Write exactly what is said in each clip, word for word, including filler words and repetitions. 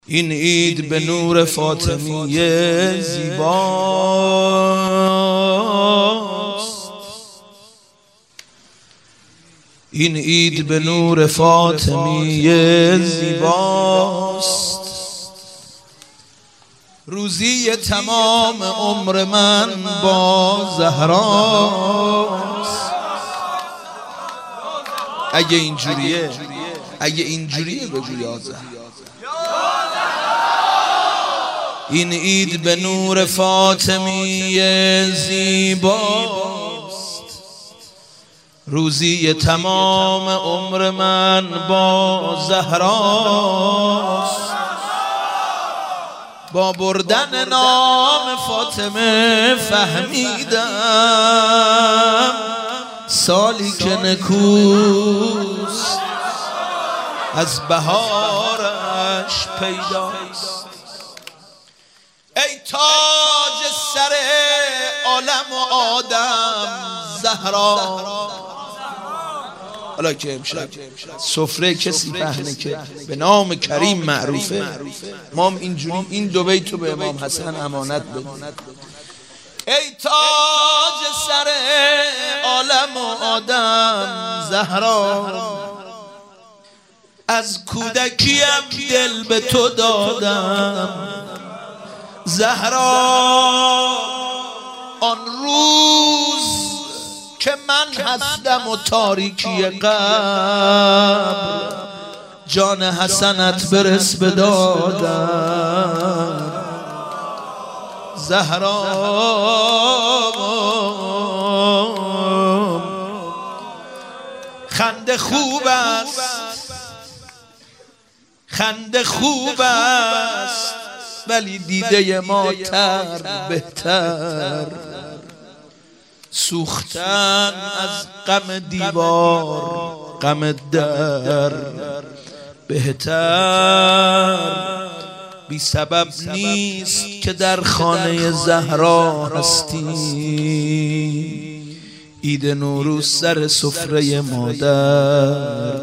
این عید به نور فاطمیه زیباست، این عید به نور فاطمیه زیباست. روزی تمام عمر من با زهراست. اگه اینجوریه اگه اینجوریه بگو یا زهرا. این عید به نور فاطمیه زیباست، روزی تمام عمر من با زهراست. با بردن نام فاطمه فهمیدم سالی که نکوست از بهارش پیداست. ای تاج سر عالم و آدم زهرا. حالا که امشب سفره کسی پهنه که به نام کریم معروفه، ما هم اینجوری این دو بیتو به امام حسن امانت بدیم. ای تاج سر عالم و آدم زهرا، از کودکیم دل به تو دادم زهرا. آن روز که من هستم و تاریکی قبر، جان حسنت برس بدادم زهرا. خنده خوب است، خنده خوب است، ولی دیده ما تر بهتر. سوختن از غم دیوار غم در بهتر. بی سبب نیست که در خانه زهرا هستی، عید نوروز سر سفره مادر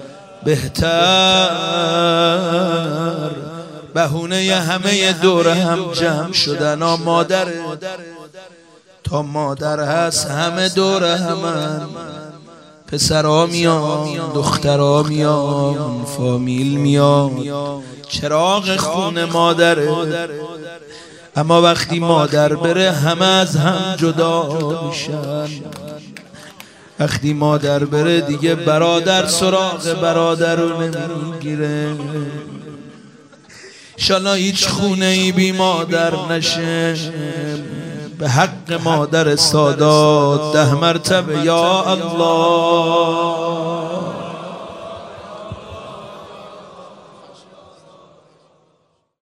بهتر. بهونه همه دور هم جمع شدن آ مادر، تا مادر هست همه دور همن. پسرا میان دخترا میان فامیل میان، چراغ خون مادره. اما وقتی مادر بره همه از هم جدا میشن. وقتی مادر بره دیگه برادر سراغ برادر رو نمیگیره. انشالله هیچ خونه ای بی مادر نشه. به حق مادر سادات ده مرتبه یا الله.